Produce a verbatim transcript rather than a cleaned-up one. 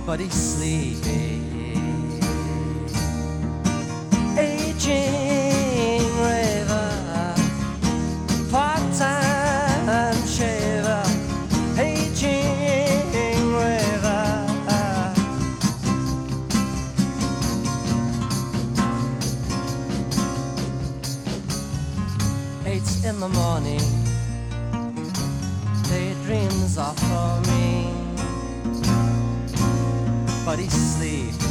but he's sleeping. Aging raver, part-time shaver. Aging raver. Eight in the morning, daydreams are for me, but he's sleeping.